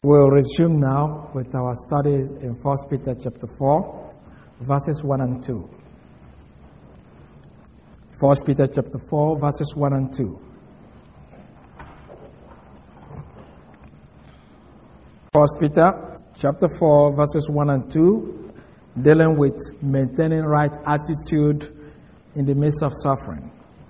We'll resume now with our study in 1 Peter chapter 4, verses 1 and 2. 1 Peter chapter 4, verses 1 and 2. 1 Peter chapter 4, verses 1 and 2, dealing with maintaining right attitude in the midst of suffering.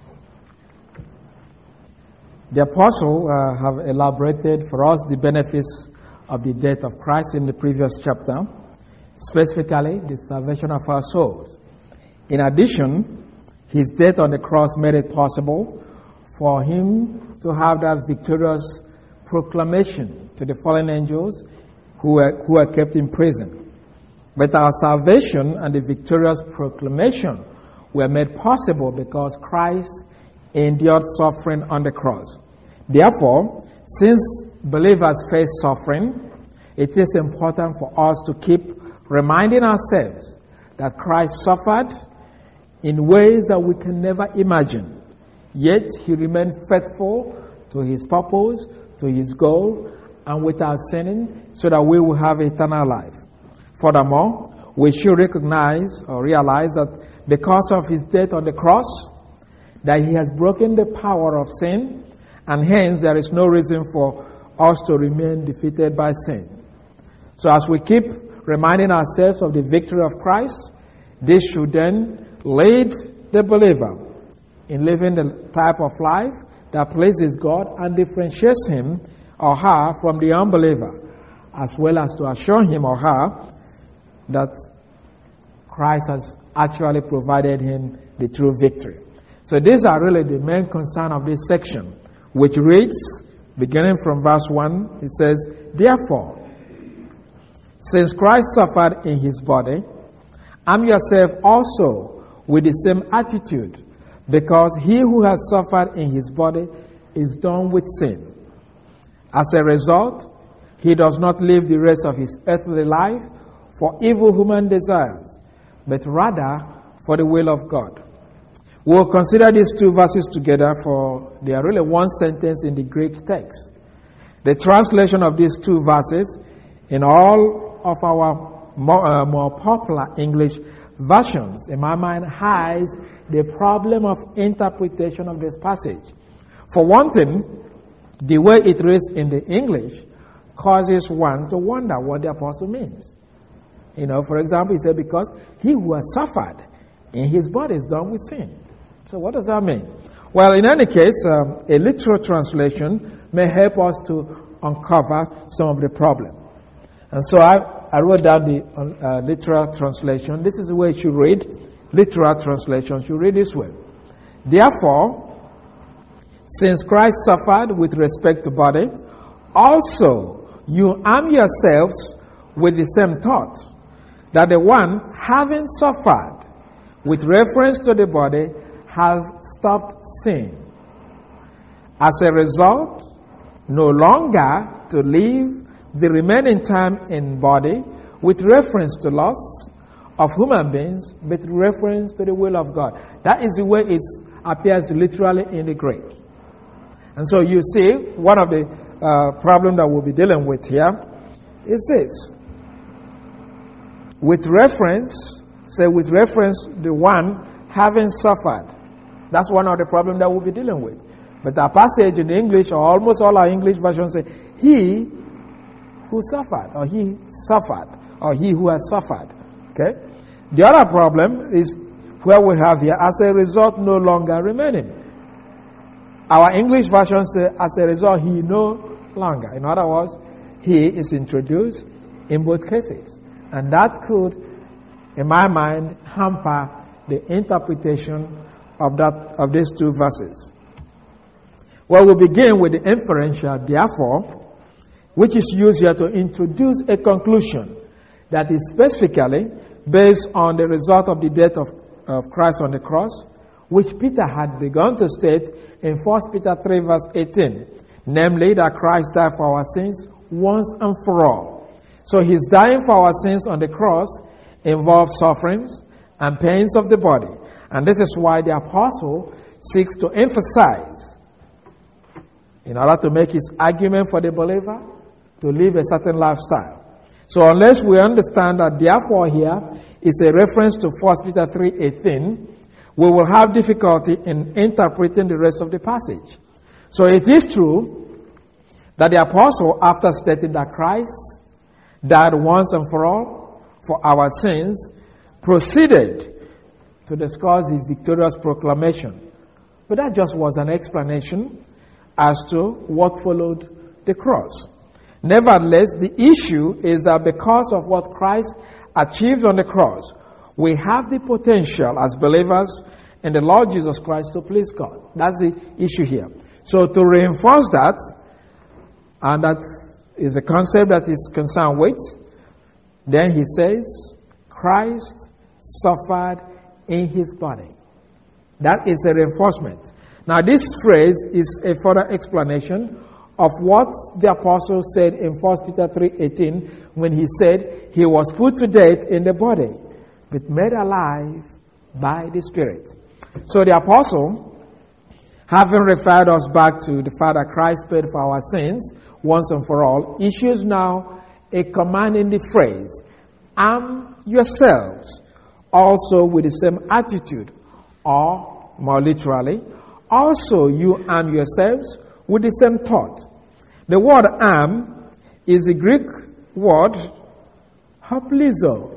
The apostle have elaborated for us the benefits of the death of Christ in the previous chapter, specifically the salvation of our souls. In addition, his death on the cross made it possible for him to have that victorious proclamation to the fallen angels who were kept in prison. But our salvation and the victorious proclamation were made possible because Christ endured suffering on the cross. Therefore, since believers face suffering, it is important for us to keep reminding ourselves that Christ suffered in ways that we can never imagine. Yet, he remained faithful to his purpose, to his goal, and without sinning, so that we will have eternal life. Furthermore, we should recognize or realize that because of his death on the cross, that he has broken the power of sin, and hence there is no reason for us to remain defeated by sin. So as we keep reminding ourselves of the victory of Christ, this should then lead the believer in living the type of life that pleases God and differentiates him or her from the unbeliever, as well as to assure him or her that Christ has actually provided him the true victory. So these are really the main concern of this section, which reads, beginning from verse 1, it says, "Therefore, since Christ suffered in his body, arm yourself also with the same attitude, because he who has suffered in his body is done with sin. As a result, he does not live the rest of his earthly life for evil human desires, but rather for the will of God." We'll consider these two verses together, for they are really one sentence in the Greek text. The translation of these two verses in all of our more popular English versions, in my mind, hides the problem of interpretation of this passage. For one thing, the way it reads in the English causes one to wonder what the apostle means. For example, he said, because he who has suffered in his body is done with sin. So what does that mean? Well, in any case, a literal translation may help us to uncover some of the problem. And so I wrote down the literal translation. This is the way it should read. Literal translation should read this way. Therefore, since Christ suffered with respect to body, also you arm yourselves with the same thought, that the one having suffered with reference to the body has stopped sin. As a result, no longer to live the remaining time in body with reference to lusts of human beings, but reference to the will of God. That is the way it appears literally in the Greek. And so you see, one of the problems that we'll be dealing with here is this. With reference the one having suffered. That's one of the problems that we'll be dealing with. But our passage in English, or almost all our English versions, say, he who suffered, or he suffered, or he who has suffered. Okay? The other problem is where we have here, as a result, no longer remaining. Our English version says, as a result, he no longer. In other words, he is introduced in both cases. And that could, in my mind, hamper the interpretation of these two verses. Well, we'll begin with the inferential therefore, which is used here to introduce a conclusion that is specifically based on the result of the death of Christ on the cross, which Peter had begun to state in 1 Peter 3 verse 18, namely that Christ died for our sins once and for all. So his dying for our sins on the cross involves sufferings and pains of the body. And this is why the apostle seeks to emphasize, in order to make his argument for the believer, to live a certain lifestyle. So unless we understand that therefore here is a reference to 1 Peter 3:18, we will have difficulty in interpreting the rest of the passage. So it is true that the apostle, after stating that Christ died once and for all for our sins, proceeded to discuss his victorious proclamation. But that just was an explanation as to what followed the cross. Nevertheless, the issue is that because of what Christ achieved on the cross, we have the potential as believers in the Lord Jesus Christ to please God. That's the issue here. So to reinforce that, and that is a concept that is concerned with, then he says, Christ suffered in his body. That is a reinforcement. Now this phrase is a further explanation of what the apostle said in 1 Peter 3:18 when he said he was put to death in the body, but made alive by the Spirit. So the apostle, having referred us back to the fact that Christ paid for our sins once and for all, issues now a command in the phrase, arm yourselves also with the same attitude, or more literally, also you arm yourselves with the same thought. The word arm is the Greek word hoplizo.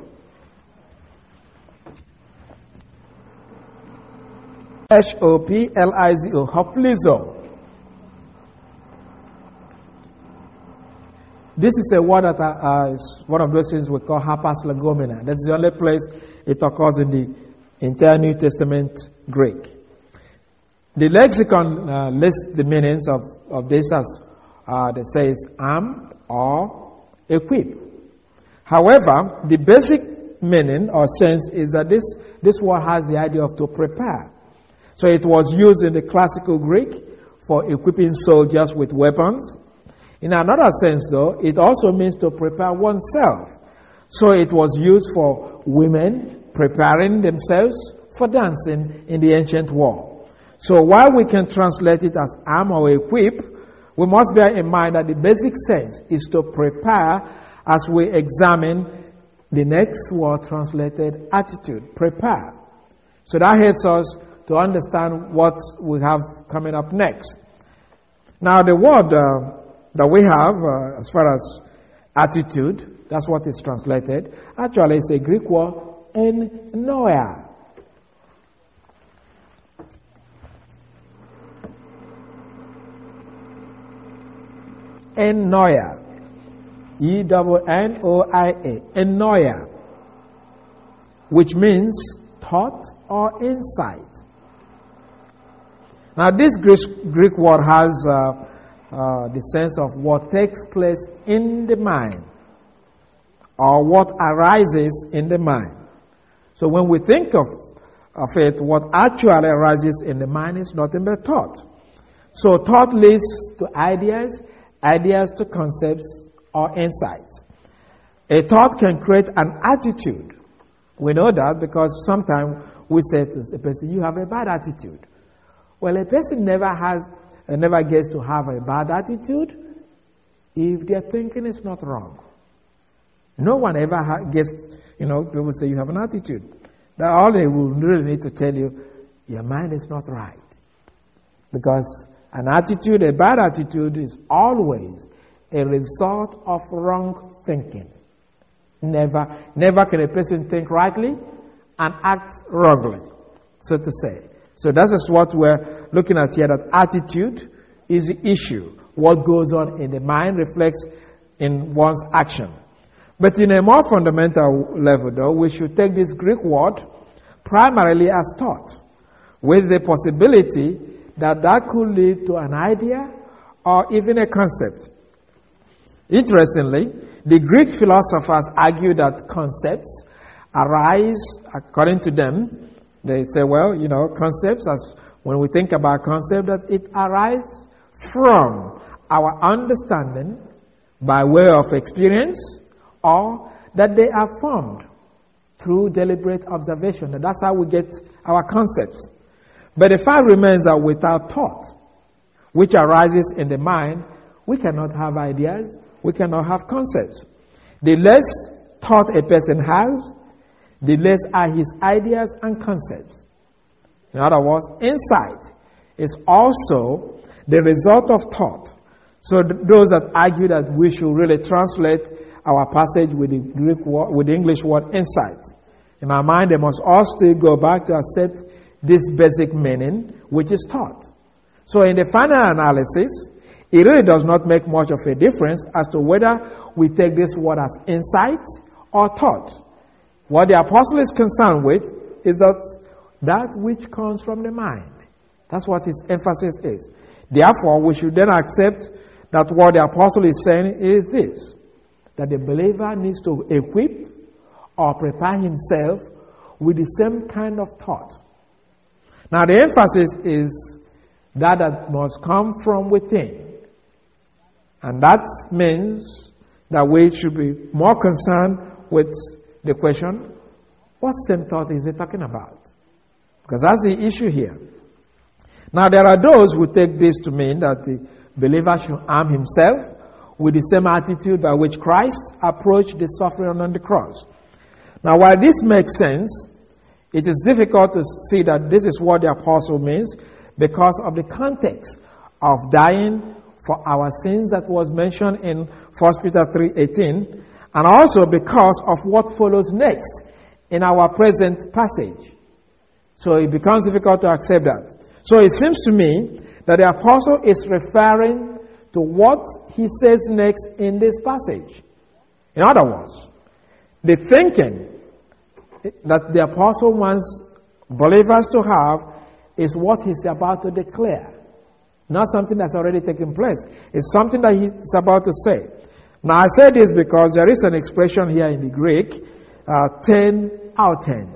Hoplizo, hoplizo. This is a word that is one of those things we call hapas legomena. That's the only place it occurs in the entire New Testament Greek. The lexicon lists the meanings of this as they say it's arm or equip. However, the basic meaning or sense is that this word has the idea of to prepare. So it was used in the classical Greek for equipping soldiers with weapons. In another sense, though, it also means to prepare oneself. So it was used for women preparing themselves for dancing in the ancient world. So while we can translate it as arm or equip, we must bear in mind that the basic sense is to prepare as we examine the next word translated attitude, prepare. So that helps us to understand what we have coming up next. Now the word that we have as far as attitude, that's what is translated. Actually, it's a Greek word, ennoia. Ennoia. E-N-N-O-I-A. Ennoia. Which means thought or insight. Now this Greek word has the sense of what takes place in the mind or what arises in the mind. So when we think of it, what actually arises in the mind is nothing but thought. So thought leads to ideas, ideas to concepts or insights. A thought can create an attitude. We know that because sometimes we say to a person, you have a bad attitude. Well, a person never gets to have a bad attitude if their thinking is not wrong. No one ever gets, people say you have an attitude. That all they will really need to tell you, your mind is not right. Because an attitude, a bad attitude, is always a result of wrong thinking. Never can a person think rightly and act wrongly, so to say. So that is what we're looking at here, that attitude is the issue. What goes on in the mind reflects in one's action. But in a more fundamental level, though, we should take this Greek word primarily as thought, with the possibility that could lead to an idea or even a concept. Interestingly, the Greek philosophers argue that concepts arise, according to them, they say, concepts, as when we think about concept, that it arises from our understanding by way of experience, or that they are formed through deliberate observation. And that's how we get our concepts. But the fact remains that without thought, which arises in the mind, we cannot have ideas, we cannot have concepts. The less thought a person has, the less are his ideas and concepts. In other words, insight is also the result of thought. So those that argue that we should really translate our passage with the Greek word, with the English word insight, in my mind they must all still go back to accept this basic meaning, which is thought. So in the final analysis, it really does not make much of a difference as to whether we take this word as insight or thought. What the apostle is concerned with is that which comes from the mind. That's what his emphasis is. Therefore, we should then accept that what the apostle is saying is this, that the believer needs to equip or prepare himself with the same kind of thought. Now, the emphasis is that must come from within. And that means that we should be more concerned with the question, what same thought is he talking about? Because that's the issue here. Now, there are those who take this to mean that the believer should arm himself with the same attitude by which Christ approached the suffering on the cross. Now, while this makes sense, it is difficult to see that this is what the apostle means because of the context of dying for our sins that was mentioned in 1 Peter 3:18, and also because of what follows next in our present passage. So it becomes difficult to accept that. So it seems to me that the apostle is referring to what he says next in this passage. In other words, the thinking that the apostle wants believers to have is what he's about to declare. Not something that's already taken place. It's something that he's about to say. Now I say this because there is an expression here in the Greek, 10 out 10.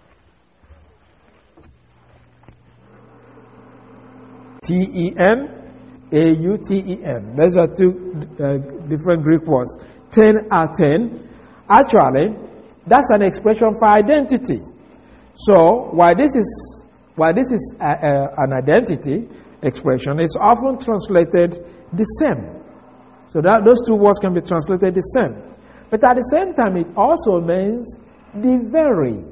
T-E-N-A-U-T-E-N. Those are two different Greek words. 10 out 10. Actually, that's an expression for identity. So, while this is an identity expression, it's often translated the same. So that those two words can be translated the same. But at the same time, it also means the very.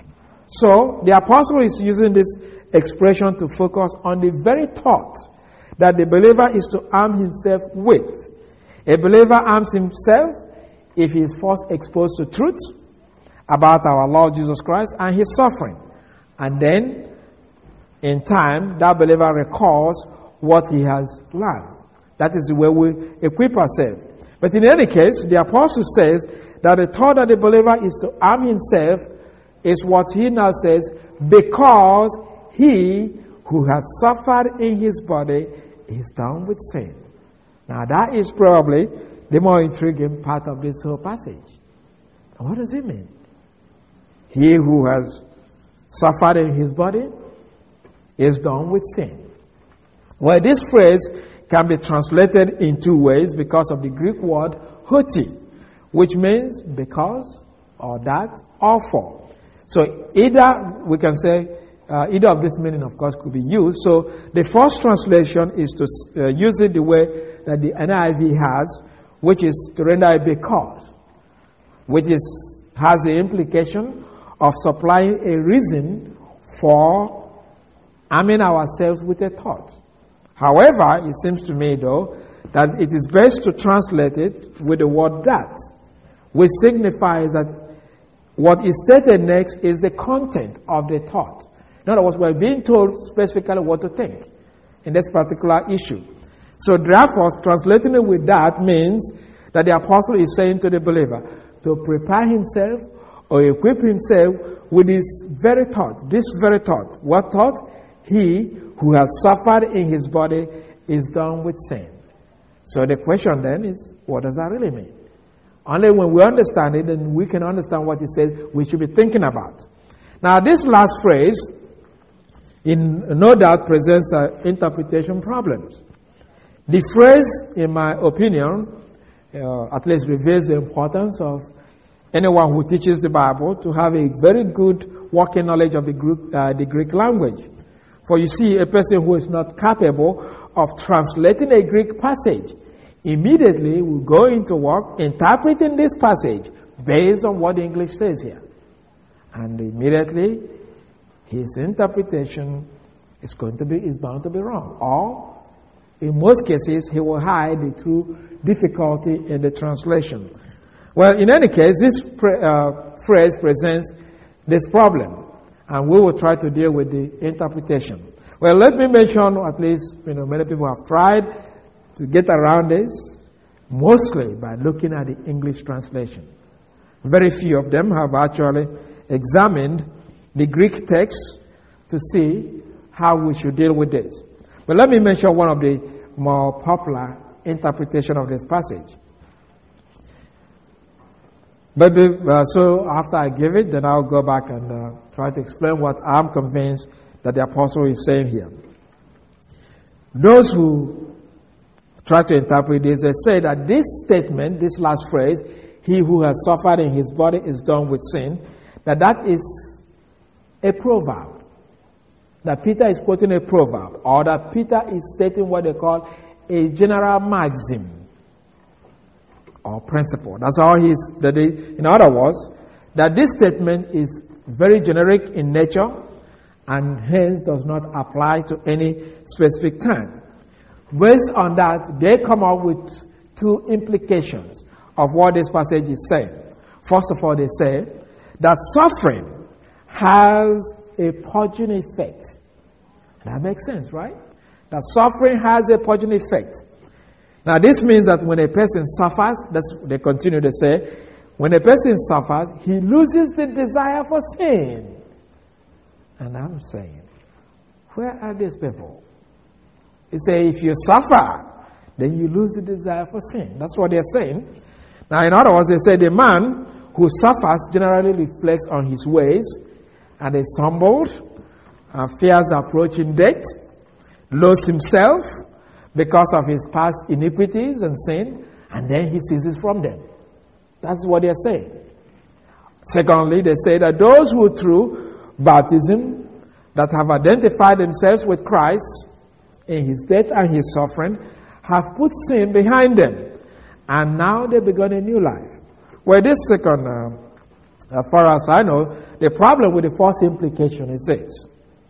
So, the apostle is using this expression to focus on the very thought that the believer is to arm himself with. A believer arms himself if he is first exposed to truth about our Lord Jesus Christ and his suffering. And then, in time, that believer recalls what he has learned. That is the way we equip ourselves. But in any case, the apostle says that the thought that the believer is to arm himself is what he now says, because he who has suffered in his body is done with sin. Now that is probably the more intriguing part of this whole passage. What does it mean? He who has suffered in his body is done with sin. Well, this phrase can be translated in two ways because of the Greek word hoti, which means because, or that, or for. So either, we can say, either of this meaning, of course, could be used. So the first translation is to use it the way that the NIV has, which is to render it because, which has the implication of supplying a reason for arming ourselves with a thought. However, it seems to me, though, that it is best to translate it with the word that, which signifies that what is stated next is the content of the thought. In other words, we're being told specifically what to think in this particular issue. So therefore, translating it with that means that the apostle is saying to the believer to prepare himself or equip himself with this very thought. This very thought. What thought? He who has suffered in his body is done with sin. So the question then is, what does that really mean? Only when we understand it, then we can understand what he says we should be thinking about. Now, this last phrase, no doubt, presents interpretation problems. The phrase, in my opinion, at least reveals the importance of anyone who teaches the Bible to have a very good working knowledge of the Greek language. For you see, a person who is not capable of translating a Greek passage immediately will go into work interpreting this passage based on what the English says here. And immediately his interpretation is bound to be wrong. Or in most cases he will hide the true difficulty in the translation. Well, in any case, this phrase presents this problem, and we will try to deal with the interpretation. Well, let me mention, at least, many people have tried to get around this, mostly by looking at the English translation. Very few of them have actually examined the Greek text to see how we should deal with this. But let me mention one of the more popular interpretation of this passage. But so after I give it, then I'll go back and try to explain what I'm convinced that the apostle is saying here. Those who try to interpret this, they say that this statement, this last phrase, he who has suffered in his body is done with sin, that is a proverb. That Peter is quoting a proverb, or that Peter is stating what they call a general maxim or principle. That's how in other words, that this statement is very generic in nature and hence does not apply to any specific time. Based on that, they come up with two implications of what this passage is saying. First of all, they say that suffering has a purging effect. That makes sense, right? That suffering has a purging effect. Now, this means that when a person suffers, they continue to say, when a person suffers, he loses the desire for sin. And I'm saying, where are these people? They say, if you suffer, then you lose the desire for sin. That's what they're saying. Now, in other words, they say the man who suffers generally reflects on his ways and is humbled, fears approaching death, loathes himself because of his past iniquities and sin, and then he ceases from them. That's what they're saying. Secondly, they say that those who through baptism that have identified themselves with Christ in his death and his suffering have put sin behind them, and now they've begun a new life. Well, this second, as far as I know, the problem with the first implication is this.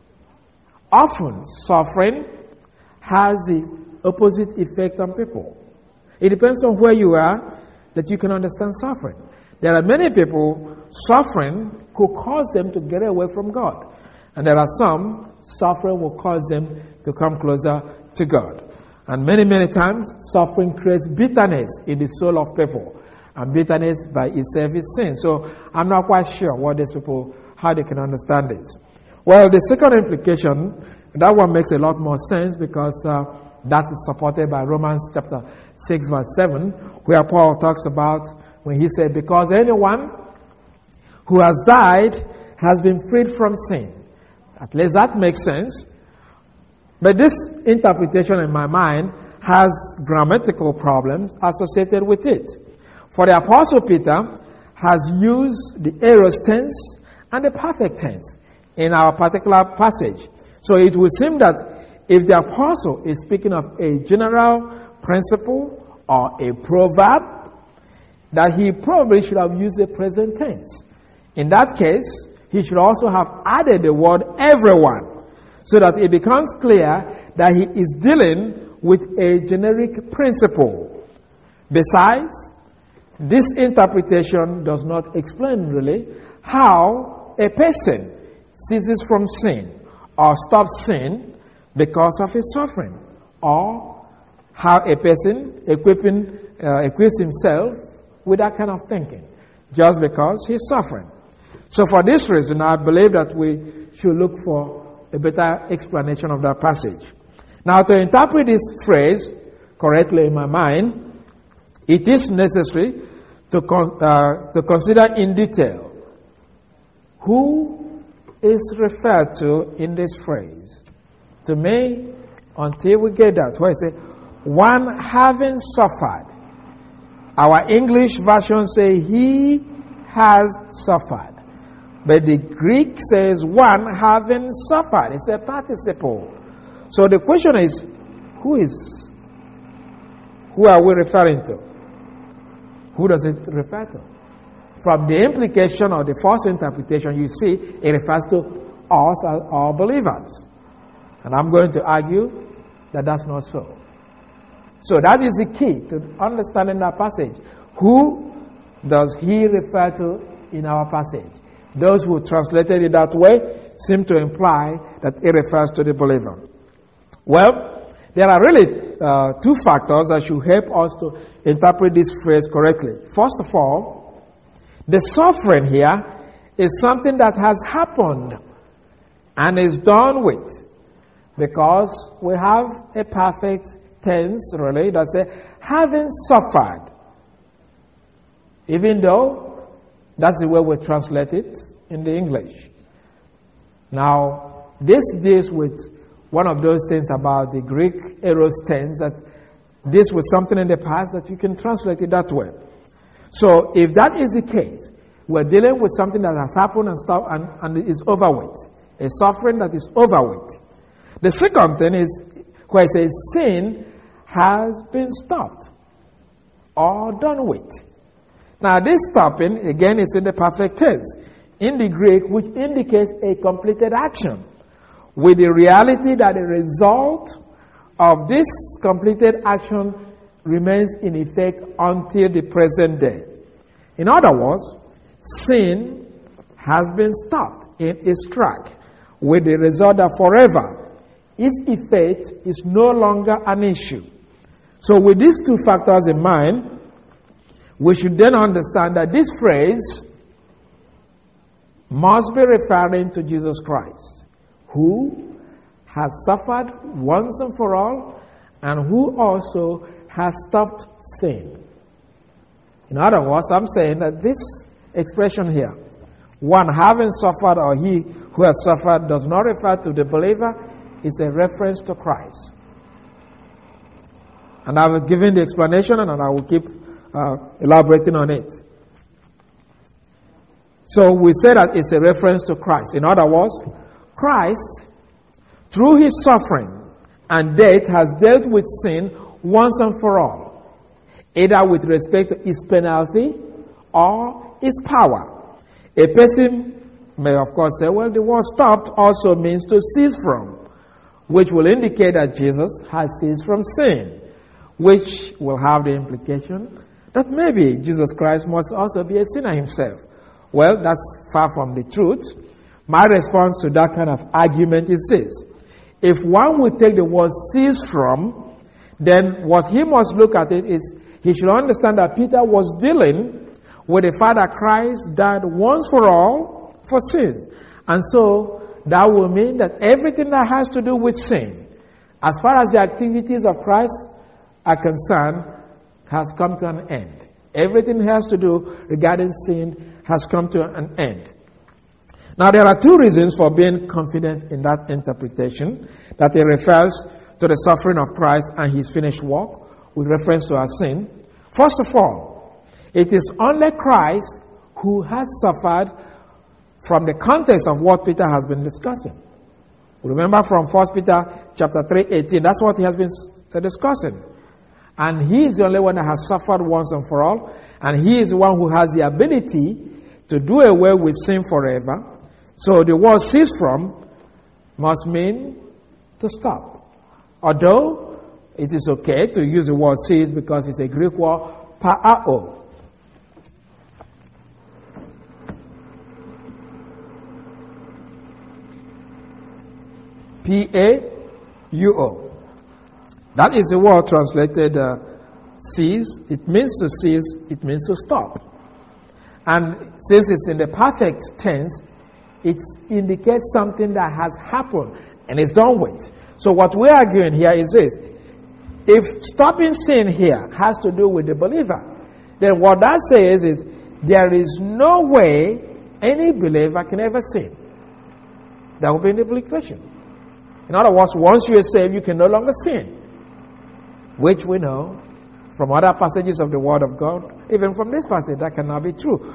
Often, suffering has the opposite effect on people. It depends on where you are that you can understand suffering. There are many people, suffering could cause them to get away from God. And there are some, suffering will cause them to come closer to God. And many, many times, suffering creates bitterness in the soul of people. And bitterness by itself is sin. So I'm not quite sure what these people, how they can understand this. Well, the second implication, that one makes a lot more sense because that is supported by Romans chapter 6 verse 7, where Paul talks about when he said, because anyone who has died has been freed from sin. At least that makes sense. But this interpretation in my mind has grammatical problems associated with it. For the Apostle Peter has used the aorist tense and the perfect tense in our particular passage. So it would seem that if the apostle is speaking of a general principle or a proverb, that he probably should have used the present tense. In that case, he should also have added the word everyone, so that it becomes clear that he is dealing with a generic principle. Besides, this interpretation does not explain really how a person ceases from sin or stops sin because of his suffering, or how a person equips himself with that kind of thinking just because he's suffering. So for this reason, I believe that we should look for a better explanation of that passage. Now, to interpret this phrase correctly in my mind, it is necessary to consider in detail who is referred to in this phrase. To me, until we get that, where it says, one having suffered. Our English version says, he has suffered. But the Greek says, one having suffered. It's a participle. So the question is, who Who are we referring to? Who does it refer to? From the implication or the false interpretation, you see it refers to us as all believers. And I'm going to argue that that's not so. So that is the key to understanding that passage. Who does he refer to in our passage? Those who translated it that way seem to imply that it refers to the believer. Well, there are really two factors that should help us to interpret this phrase correctly. First of all, the suffering here is something that has happened and is done with, because we have a perfect tense, really, that says, having suffered. Even though that's the way we translate it in the English. Now, this deals with one of those things about the Greek eros tense, that this was something in the past that you can translate it that way. So, if that is the case, we're dealing with something that has happened and is over with. A suffering that is over with. The second thing is where it says sin has been stopped or done with. Now, this stopping, again, is in the perfect tense in the Greek, which indicates a completed action, with the reality that the result of this completed action remains in effect until the present day. In other words, sin has been stopped in its track, with the result that forever its effect is no longer an issue. So with these two factors in mind, we should then understand that this phrase must be referring to Jesus Christ, who has suffered once and for all, and who also has stopped sin. In other words, I'm saying that this expression here, one having suffered or he who has suffered, does not refer to the believer. It's a reference to Christ. And I will give the explanation, and I will keep elaborating on it. So we say that it's a reference to Christ. In other words, Christ, through his suffering and death, has dealt with sin once and for all, either with respect to its penalty or its power. A person may, of course, say, well, the word stopped also means to cease from, which will indicate that Jesus has ceased from sin, which will have the implication that maybe Jesus Christ must also be a sinner himself. Well, that's far from the truth. My response to that kind of argument is this. If one would take the word cease from, then what he must look at it is he should understand that Peter was dealing with the fact that Christ died once for all for sins. And so that will mean that everything that has to do with sin, as far as the activities of Christ are concerned, has come to an end. Everything has to do regarding sin has come to an end. Now, there are two reasons for being confident in that interpretation, that it refers to the suffering of Christ and his finished work with reference to our sin. First of all, it is only Christ who has suffered from the context of what Peter has been discussing. Remember from 1 Peter chapter 3:18, that's what he has been discussing. And he is the only one that has suffered once and for all, and he is the one who has the ability to do away with sin forever. So the word cease from must mean to stop. Although it is okay to use the word cease because it's a Greek word, paao. P-A-U-O. That is the word translated cease. It means to cease. It means to stop. And since it's in the perfect tense, it indicates something that has happened and is done with. So what we're arguing here is this. If stopping sin here has to do with the believer, then what that says is there is no way any believer can ever sin. That would be the implication. In other words, once you are saved, you can no longer sin, which we know from other passages of the Word of God, even from this passage, that cannot be true.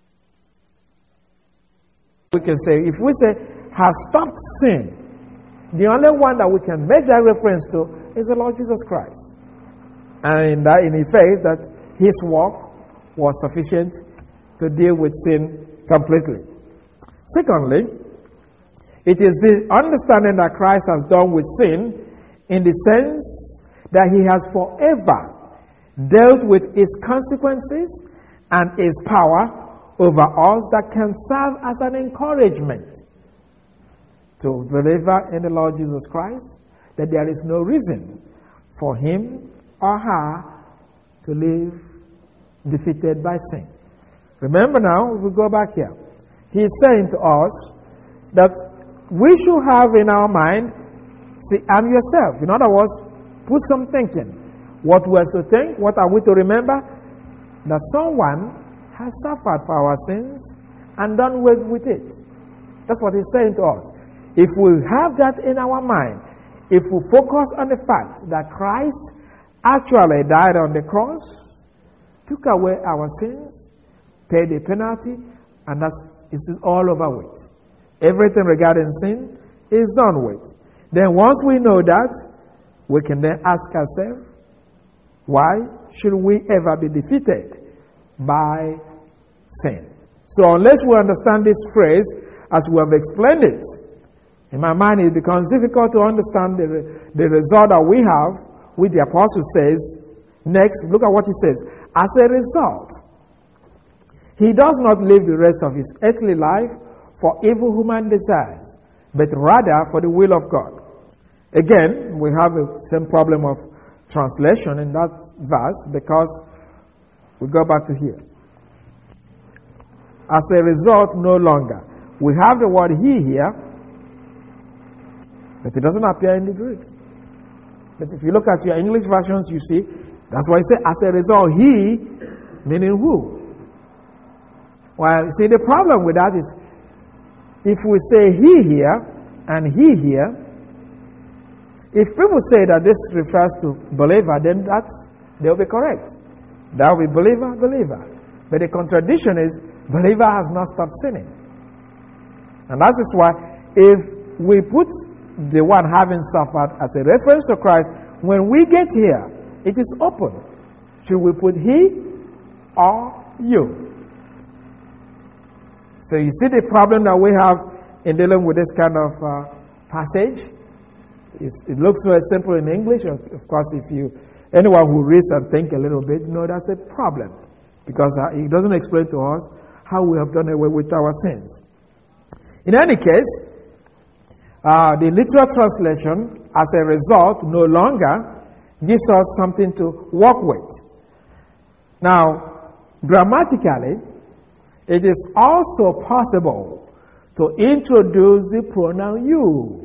We can say, if we say, has stopped sin, the only one that we can make that reference to is the Lord Jesus Christ. And in faith that his work was sufficient to deal with sin completely. Secondly, it is the understanding that Christ has done with sin in the sense that he has forever dealt with its consequences and its power over us that can serve as an encouragement to believer in the Lord Jesus Christ, that there is no reason for him or her to live defeated by sin. Remember now, if we go back here, he is saying to us that we should have in our mind, see, I'm yourself. In other words, put some thinking. What was to think? What are we to remember? That someone has suffered for our sins and done with it. That's what he's saying to us. If we have that in our mind, if we focus on the fact that Christ actually died on the cross, took away our sins, paid the penalty, and it's all over with. Everything regarding sin is done with. Then once we know that, we can then ask ourselves, why should we ever be defeated by sin? So unless we understand this phrase as we have explained it, in my mind it becomes difficult to understand the result that we have, which the apostle says. Next, look at what he says. As a result, he does not live the rest of his earthly life for evil human desires, but rather for the will of God. Again, we have the same problem of translation in that verse, because we go back to here. As a result, no longer. We have the word he here, but it doesn't appear in the Greek. But if you look at your English versions, you see, that's why it says, as a result, he, meaning who? Well, see, the problem with that is, if we say he here and he here, if people say that this refers to believer, then they'll be correct. That will be believer, believer. But the contradiction is, believer has not stopped sinning. And that is why, if we put the one having suffered as a reference to Christ, when we get here, it is open. Should we put he or you? So you see the problem that we have in dealing with this kind of passage. It looks very simple in English. Of course, anyone who reads and think a little bit, that's a problem, because it doesn't explain to us how we have done away with our sins. In any case, the literal translation, as a result, no longer gives us something to work with. Now, grammatically, it is also possible to introduce the pronoun you.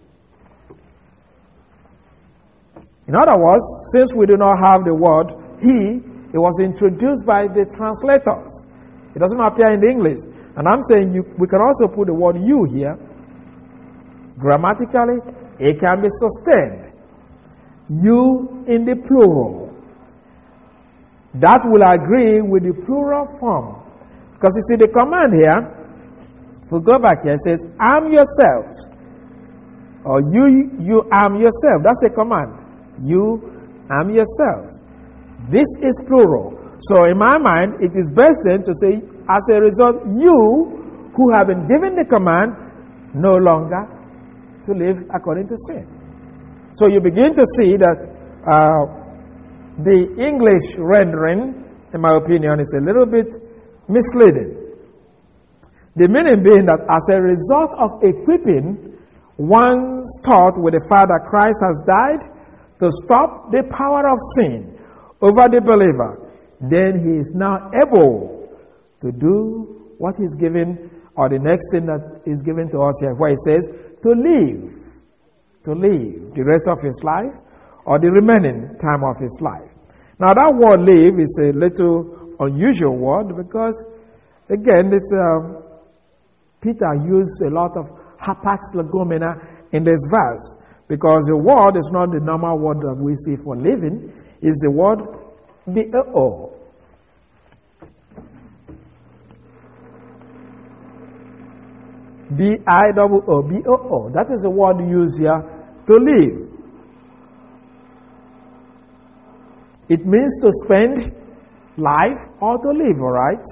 In other words, since we do not have the word he, it was introduced by the translators. It doesn't appear in the English. And I'm saying we can also put the word you here. Grammatically, it can be sustained. You in the plural. That will agree with the plural form. Because you see the command here, if we go back here, it says, arm yourselves. Or you arm yourself. That's a command. You arm yourself. This is plural. So in my mind, it is best then to say, as a result, you who have been given the command, no longer to live according to sin. So you begin to see that the English rendering, in my opinion, is a little bit misleading. The meaning being that as a result of equipping one's thought with the fact that Christ has died to stop the power of sin over the believer, then he is now able to do what he's given, or the next thing that is given to us here, where he says, to live the rest of his life, or the remaining time of his life. Now that word live is a little unusual word, because again, Peter used a lot of hapax legomena in this verse, because the word is not the normal word that we see for living. It's the word B-O. B-I-O-O-B-O-O. That is the word used here, to live. It means to spend life or to live, all right?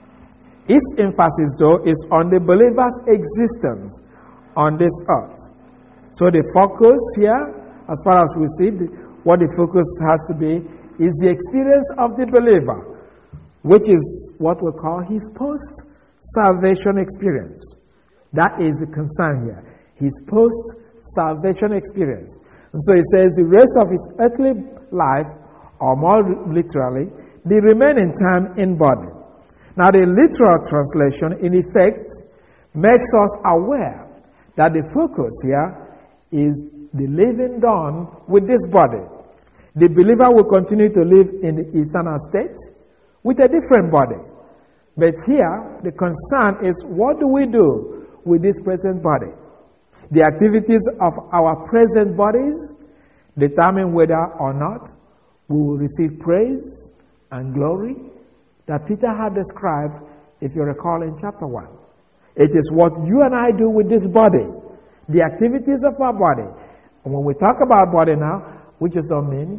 Its emphasis, though, is on the believer's existence on this earth. So the focus here, as far as we see, what the focus has to be, is the experience of the believer, which is what we call his post-salvation experience. That is the concern here. His post-salvation experience. And so it says the rest of his earthly life, or more literally, the remaining time in body. Now the literal translation, in effect, makes us aware that the focus here is the living done with this body. The believer will continue to live in the eternal state with a different body. But here, the concern is, what do we do with this present body? The activities of our present bodies determine whether or not we will receive praise and glory that Peter had described, if you recall, in chapter 1. It is what you and I do with this body, the activities of our body. And when we talk about body now, we just don't mean,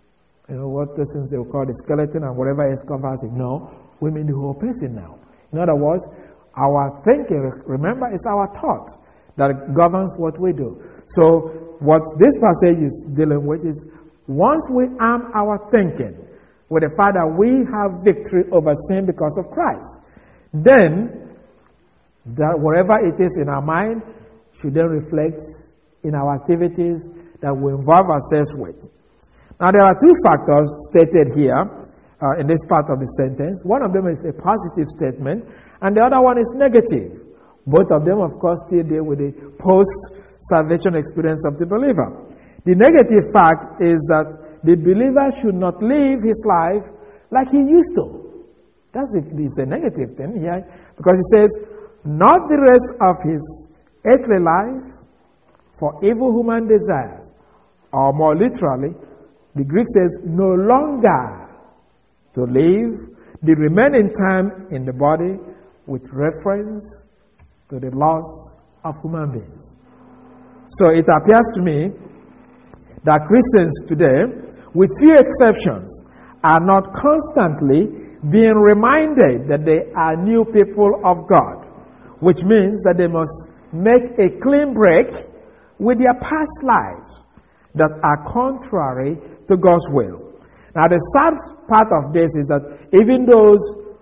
what the things they will call the skeleton and whatever else covers it. No, we mean the whole person now. In other words, our thinking, remember, it's our thought that governs what we do. So what this passage is dealing with is, once we arm our thinking with the fact that we have victory over sin because of Christ, then that whatever it is in our mind should then reflect in our activities that we involve ourselves with. Now there are two factors stated here in this part of the sentence. One of them is a positive statement, and the other one is negative. Both of them, of course, still deal with the post-salvation experience of the believer. The negative fact is that the believer should not live his life like he used to. That's a negative thing here, because it says, not the rest of his earthly life for evil human desires. Or more literally, the Greek says, no longer to live the remaining time in the body with reference to the loss of human beings. So it appears to me that Christians today, with few exceptions, are not constantly being reminded that they are new people of God, which means that they must make a clean break with their past lives that are contrary to God's will. Now the sad part of this is that even those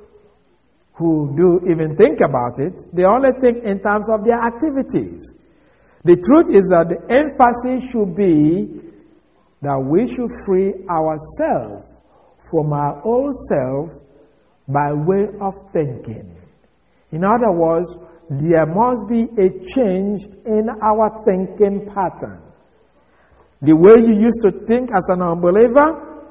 who do even think about it, they only think in terms of their activities. The truth is that the emphasis should be that we should free ourselves from our old self by way of thinking. In other words, there must be a change in our thinking pattern. The way you used to think as an unbeliever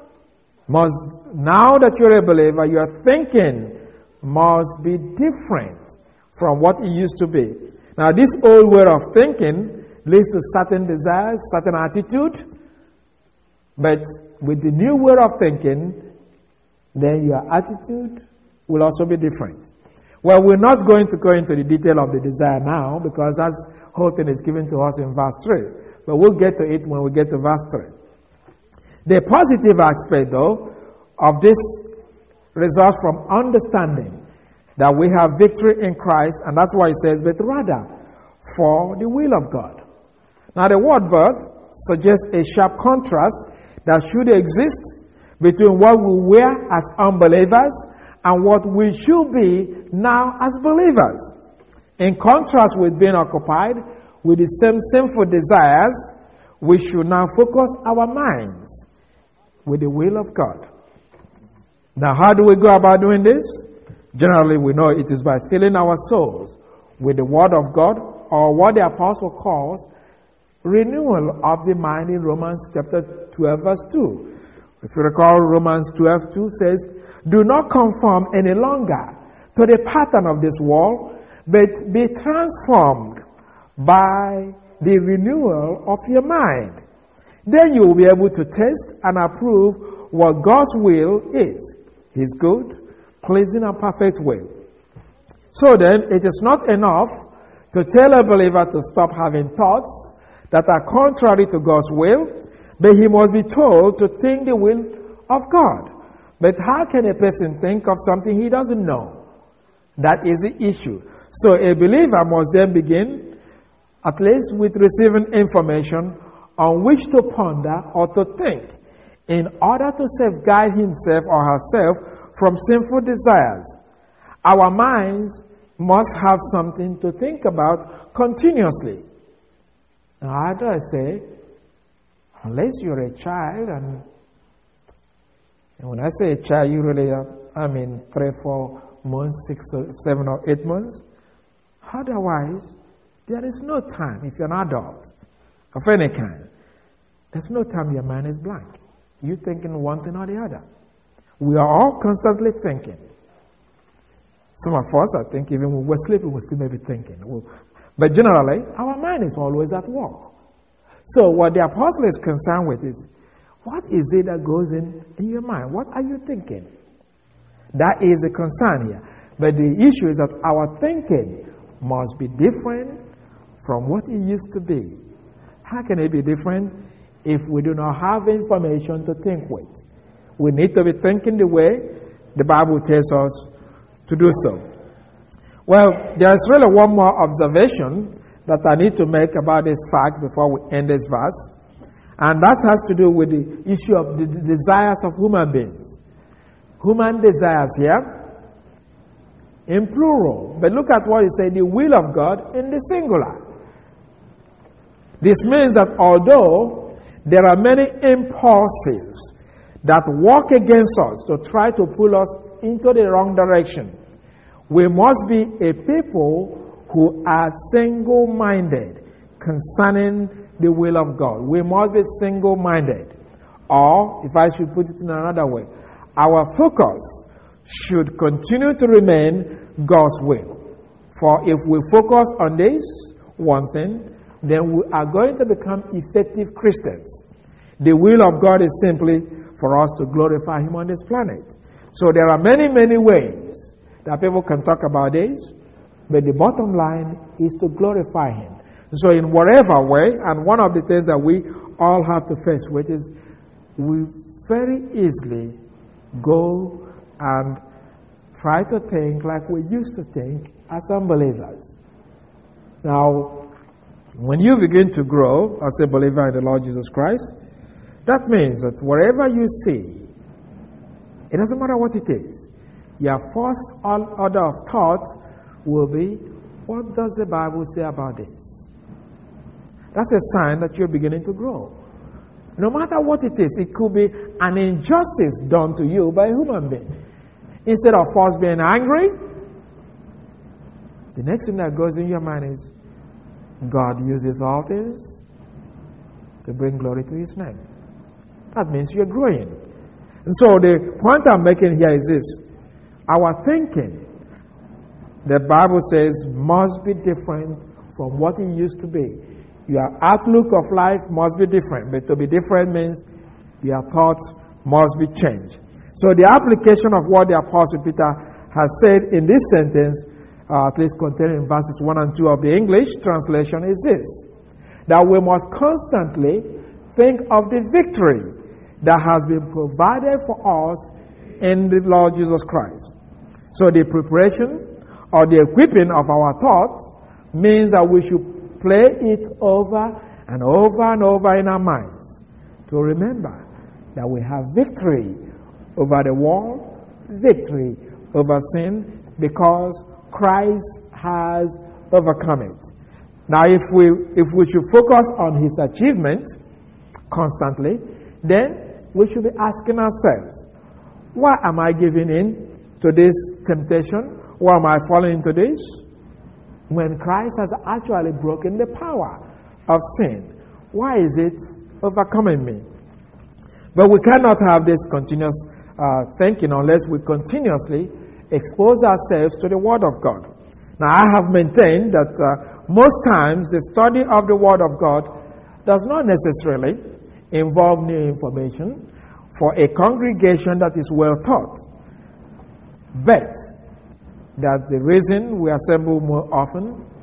must, now that you're a believer, your thinking must be different from what it used to be. Now, this old way of thinking leads to certain desires, certain attitude, but with the new way of thinking, then your attitude will also be different. Well, we're not going to go into the detail of the desire now, because that whole thing is given to us in verse 3. But we'll get to it when we get to verse 3. The positive aspect, though, of this results from understanding that we have victory in Christ, and that's why it says, but rather for the will of God. Now the word birth suggests a sharp contrast that should exist between what we were as unbelievers and what we should be now as believers. In contrast with being occupied with the same sinful desires, we should now focus our minds with the will of God. Now, how do we go about doing this? Generally, we know it is by filling our souls with the Word of God, or what the Apostle calls renewal of the mind in Romans chapter 12, verse 2. If you recall, Romans 12:2 says, do not conform any longer to the pattern of this world, but be transformed by the renewal of your mind. Then you will be able to test and approve what God's will is, His good, pleasing, and perfect will. So then, it is not enough to tell a believer to stop having thoughts that are contrary to God's will, but he must be told to think the will of God. But how can a person think of something he doesn't know? That is the issue. So a believer must then begin, at least with receiving information on which to ponder or to think, in order to safeguard himself or herself from sinful desires. Our minds must have something to think about continuously. Now, how do I say? Unless you're a child, and when I say a child, you really I mean 3, 4 months, 6, 7 or 8 months. Otherwise, there is no time. If you're an adult of any kind, there's no time your mind is blank. You're thinking one thing or the other. We are all constantly thinking. Some of us, I think, even when we're sleeping, we still may be thinking. But generally, our mind is always at work. So what the apostle is concerned with is, what is it that goes in your mind? What are you thinking? That is a concern here. But the issue is that our thinking must be different from what it used to be. How can it be different if we do not have information to think with? We need to be thinking the way the Bible tells us to do so. Well, there's really one more observation that I need to make about this fact before we end this verse. And that has to do with the issue of the desires of human beings. Human desires here, in plural. But look at what it says, the will of God in the singular. This means that although there are many impulses that work against us to try to pull us into the wrong direction, we must be a people who are single-minded concerning the will of God. We must be single-minded. Or, if I should put it in another way, our focus should continue to remain God's will. For if we focus on this one thing, then we are going to become effective Christians. The will of God is simply for us to glorify Him on this planet. So there are many, many ways that people can talk about this, but the bottom line is to glorify Him. So in whatever way, and one of the things that we all have to face with is we very easily go and try to think like we used to think as unbelievers. Now, when you begin to grow as a believer in the Lord Jesus Christ, that means that whatever you see, it doesn't matter what it is, your first order of thought will be, what does the Bible say about this? That's a sign that you're beginning to grow. No matter what it is, it could be an injustice done to you by a human being. Instead of first being angry, the next thing that goes in your mind is, God uses all this to bring glory to His name. That means you're growing. And so the point I'm making here is this. Our thinking, the Bible says, must be different from what it used to be. Your outlook of life must be different. But to be different means your thoughts must be changed. So the application of what the Apostle Peter has said in this sentence, at least contained in verses 1 and 2 of the English translation, is this: that we must constantly think of the victory that has been provided for us in the Lord Jesus Christ. So the preparation or the equipping of our thoughts means that we should play it over and over and over in our minds to remember that we have victory over the world, victory over sin, because Christ has overcome it. Now, if we should focus on His achievement constantly, then we should be asking ourselves, why am I giving in to this temptation? Why am I falling into this? When Christ has actually broken the power of sin, why is it overcoming me? But we cannot have this continuous thinking unless we continuously expose ourselves to the Word of God. Now, I have maintained that most times the study of the Word of God does not necessarily involve new information for a congregation that is well taught, but that the reason we assemble more often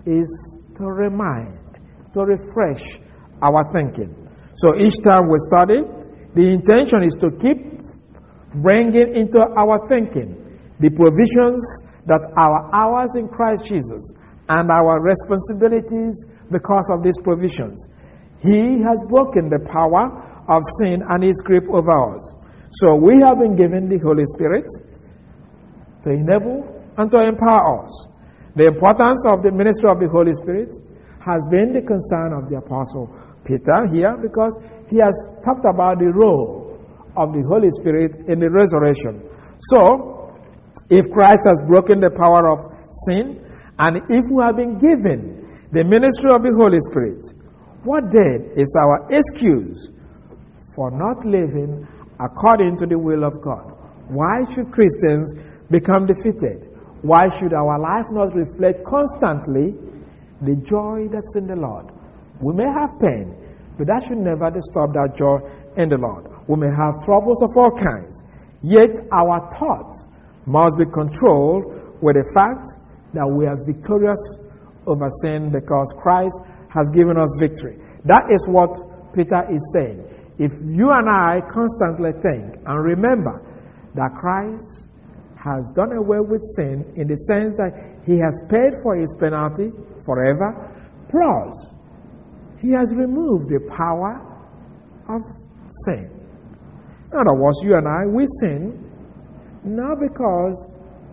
is to remind, to refresh our thinking. So each time we study, the intention is to keep bringing into our thinking the provisions that are ours in Christ Jesus and our responsibilities because of these provisions. He has broken the power of sin and his grip over us. So we have been given the Holy Spirit to enable and to empower us. The importance of the ministry of the Holy Spirit has been the concern of the Apostle Peter here, because he has talked about the role of the Holy Spirit in the resurrection. So, if Christ has broken the power of sin, and if we have been given the ministry of the Holy Spirit, what then is our excuse for not living according to the will of God? Why should Christians become defeated? Why should our life not reflect constantly the joy that's in the Lord? We may have pain, but that should never disturb that joy in the Lord. We may have troubles of all kinds, yet our thoughts must be controlled with the fact that we are victorious over sin because Christ has given us victory. That is what Peter is saying. If you and I constantly think and remember that Christ has done away with sin in the sense that he has paid for his penalty forever, plus he has removed the power of sin. In other words, you and I, we sin not because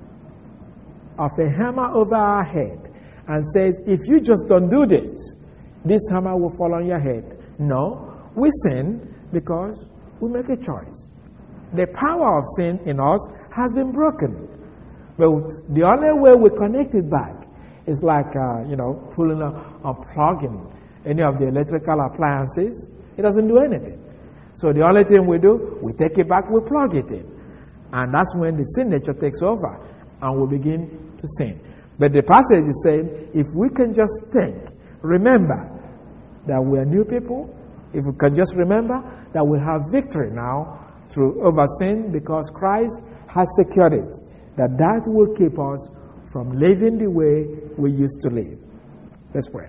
of a hammer over our head and says, if you just don't do this, this hammer will fall on your head. No, we sin because we make a choice. The power of sin in us has been broken. But the only way we connect it back is like, pulling or plugging any of the electrical appliances. It doesn't do anything. So the only thing we do, we take it back, we plug it in. And that's when the sin nature takes over and we begin to sin. But the passage is saying, if we can just think, remember that we are new people, if we can just remember that we have victory now over sin because Christ has secured it, that will keep us from living the way we used to live. Let's pray.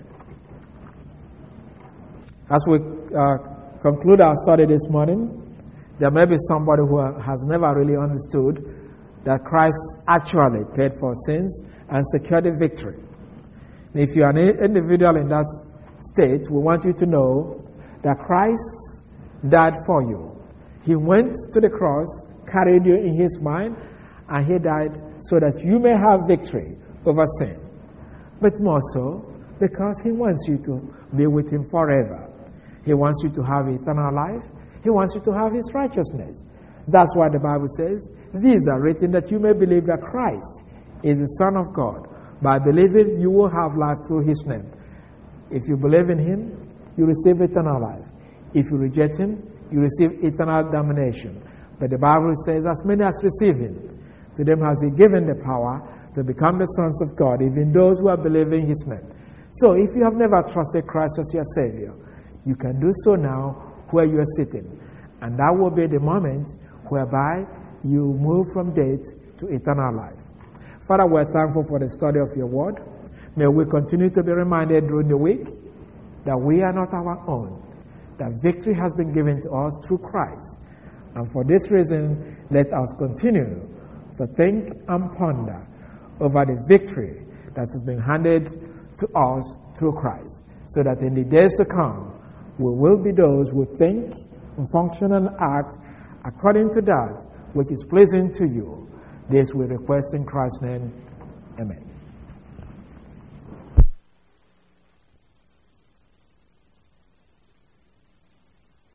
As we conclude our study this morning, there may be somebody who has never really understood that Christ actually paid for sins and secured the victory. And if you are an individual in that state, we want you to know that Christ died for you. He went to the cross, carried you in his mind, and he died so that you may have victory over sin. But more so, because he wants you to be with him forever. He wants you to have eternal life. He wants you to have his righteousness. That's why the Bible says, these are written that you may believe that Christ is the Son of God. By believing, you will have life through his name. If you believe in him, you receive eternal life. If you reject him, you receive eternal damnation. But the Bible says, as many as receive him, to them has he given the power to become the sons of God, even those who are believing his name. So if you have never trusted Christ as your Savior, you can do so now where you are sitting. And that will be the moment whereby you move from death to eternal life. Father, we're thankful for the study of your word. May we continue to be reminded during the week that we are not our own, that victory has been given to us through Christ. And for this reason, let us continue to think and ponder over the victory that has been handed to us through Christ, so that in the days to come, we will be those who think and function and act according to that which is pleasing to you. This we request in Christ's name. Amen.